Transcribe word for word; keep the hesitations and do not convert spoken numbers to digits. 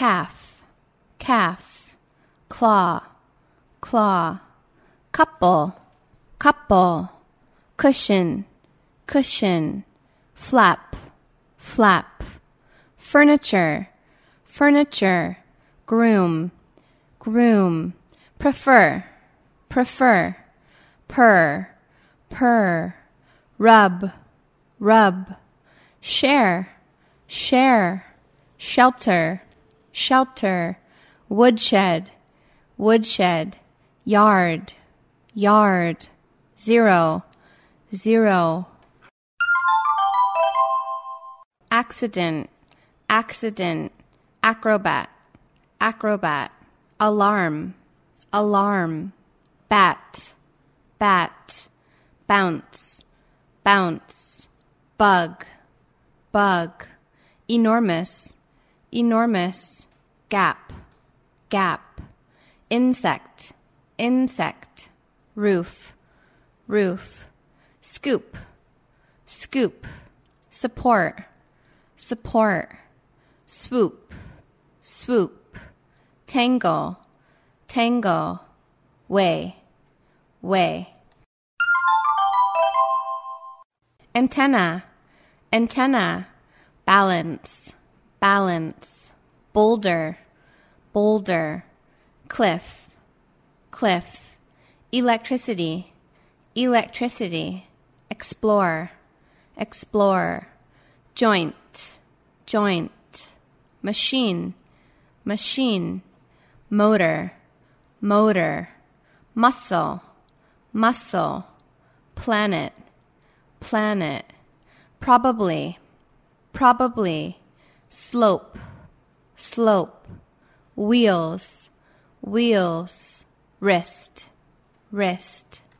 calf, calf, claw, claw, couple, couple, cushion, cushion, flap, flap, furniture, furniture, groom, groom, prefer, prefer, purr, purr, rub, rub, share, share, shelter, shelter, woodshed, woodshed, yard, yard, zero, zero. Accident, accident, acrobat, acrobat, alarm, alarm, bat, bat, bounce, bounce, bug, bug, enormous, enormous, gap, gap, insect, insect, roof, roof, scoop, scoop, support, support, swoop, swoop, tangle, tangle, way, way. Antenna, antenna, balance, balance, boulder, boulder, cliff, cliff, electricity, electricity, explore, explore, joint, joint, machine, machine, motor, motor, muscle, muscle, planet, planet, probably, probably, slope, slope, wheels, wheels, wrist, wrist.